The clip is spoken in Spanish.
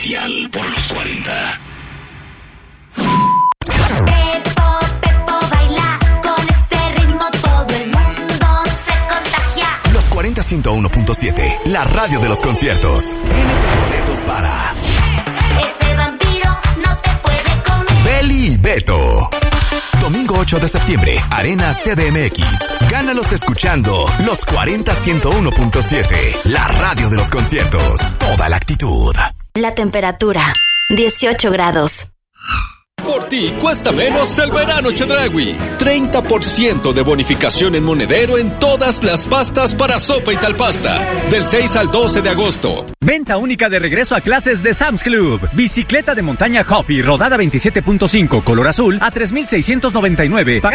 especial por los 40. Pepo, baila, con este ritmo todo el mundo se contagia. Los 40 101.7, la radio de los conciertos. Tienes los boletos para Ese vampiro no te puede comer. Beli y Beto. Domingo 8 de septiembre, Arena CDMX. Gánalos escuchando los 40 101.7, la radio de los conciertos. Toda la actitud. La temperatura, 18 grados. Por ti cuesta menos el verano Chedraui. 30% de bonificación en monedero en todas las pastas para sopa y talpasta. Del 6 al 12 de agosto. Venta única de regreso a clases de Sam's Club. Bicicleta de montaña Huffy, rodada 27.5, color azul, a $3,699.